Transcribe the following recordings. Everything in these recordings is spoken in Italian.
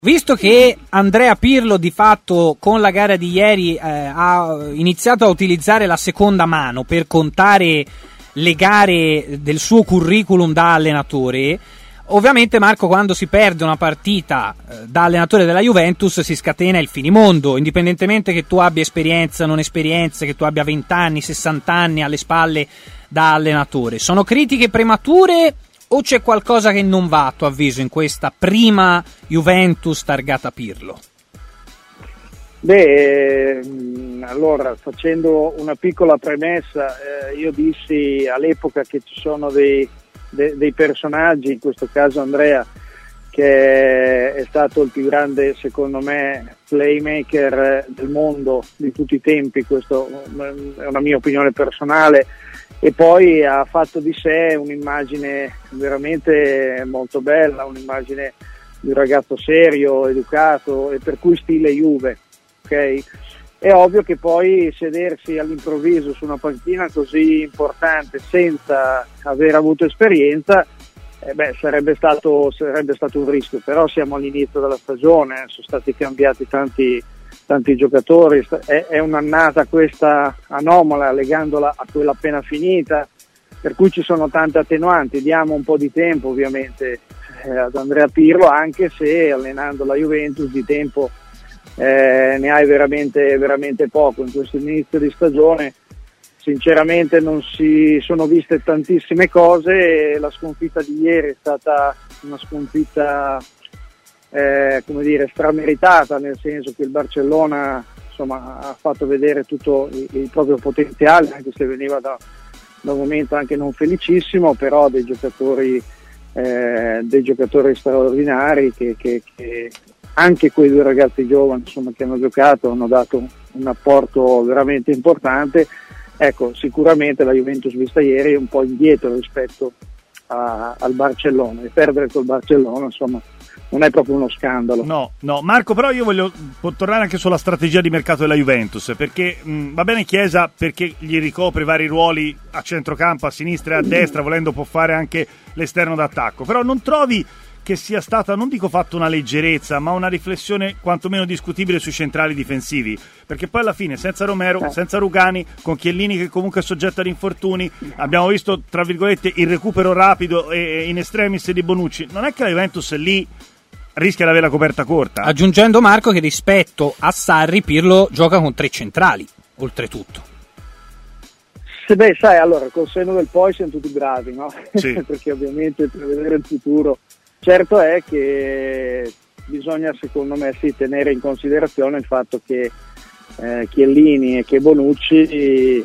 Visto che Andrea Pirlo di fatto con la gara di ieri ha iniziato a utilizzare la seconda mano per contare le gare del suo curriculum da allenatore, ovviamente Marco, quando si perde una partita da allenatore della Juventus si scatena il finimondo, indipendentemente che tu abbia esperienza, non esperienza, che tu abbia 20 anni, 60 anni alle spalle da allenatore. Sono critiche premature o c'è qualcosa che non va a tuo avviso in questa prima Juventus targata Pirlo? Allora, facendo una piccola premessa, io dissi all'epoca che ci sono dei personaggi, in questo caso Andrea, che è stato il più grande, secondo me, playmaker del mondo di tutti i tempi, questo è una mia opinione personale, e poi ha fatto di sé un'immagine veramente molto bella, un'immagine di un ragazzo serio, educato e per cui stile Juve, ok? È ovvio che poi sedersi all'improvviso su una panchina così importante senza aver avuto esperienza sarebbe stato un rischio, però siamo all'inizio della stagione, sono stati cambiati tanti giocatori, è un'annata questa anomala legandola a quella appena finita, per cui ci sono tante attenuanti. Diamo un po' di tempo ovviamente ad Andrea Pirlo, anche se allenando la Juventus di tempo ne hai veramente poco in questo inizio di stagione. Sinceramente non si sono viste tantissime cose e la sconfitta di ieri è stata una sconfitta strameritata, nel senso che il Barcellona ha fatto vedere tutto il proprio potenziale, anche se veniva da un momento anche non felicissimo, però dei giocatori straordinari che anche quei due ragazzi giovani che hanno giocato hanno dato un apporto veramente importante. Ecco, sicuramente la Juventus vista ieri è un po' indietro rispetto al Barcellona, e perdere col Barcellona non è proprio uno scandalo. No, Marco, però io voglio tornare anche sulla strategia di mercato della Juventus, perché va bene Chiesa perché gli ricopre vari ruoli a centrocampo, a sinistra e a destra, volendo può fare anche l'esterno d'attacco, però non trovi che sia stata, non dico fatta una leggerezza, ma una riflessione quantomeno discutibile sui centrali difensivi, perché poi alla fine senza Romero, senza Rugani, con Chiellini che comunque è soggetto ad infortuni, abbiamo visto tra virgolette il recupero rapido e in extremis di Bonucci, non è che la Juventus lì rischia di avere la coperta corta? Aggiungendo Marco che rispetto a Sarri Pirlo gioca con 3 centrali oltretutto. Sai, allora col senno del poi siamo tutti bravi, no? Sì. Perché ovviamente prevedere il futuro, certo è che bisogna secondo me tenere in considerazione il fatto che Chiellini e che Bonucci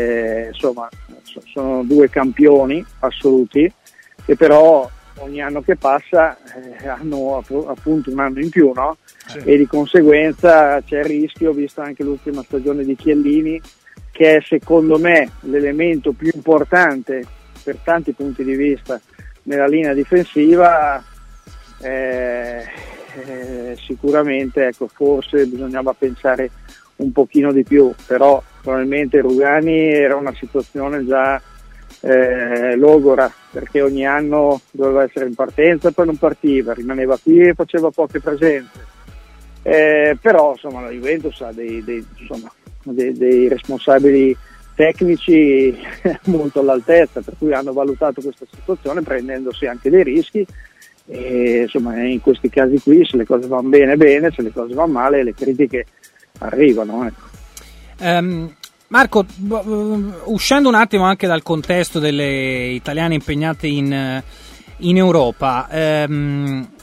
sono 2 campioni assoluti, che però ogni anno che passa hanno appunto un anno in più, no? Sì. E di conseguenza c'è il rischio, visto anche l'ultima stagione di Chiellini, che è secondo me l'elemento più importante per tanti punti di vista nella linea difensiva, sicuramente forse bisognava pensare un pochino di più, però probabilmente Rugani era una situazione già logora, perché ogni anno doveva essere in partenza e poi non partiva, rimaneva qui e faceva poche presenze, però la Juventus ha dei responsabili tecnici molto all'altezza, per cui hanno valutato questa situazione prendendosi anche dei rischi, e in questi casi qui se le cose vanno bene, se le cose vanno male le critiche arrivano, ecco. Marco, uscendo un attimo anche dal contesto delle italiane impegnate in Europa,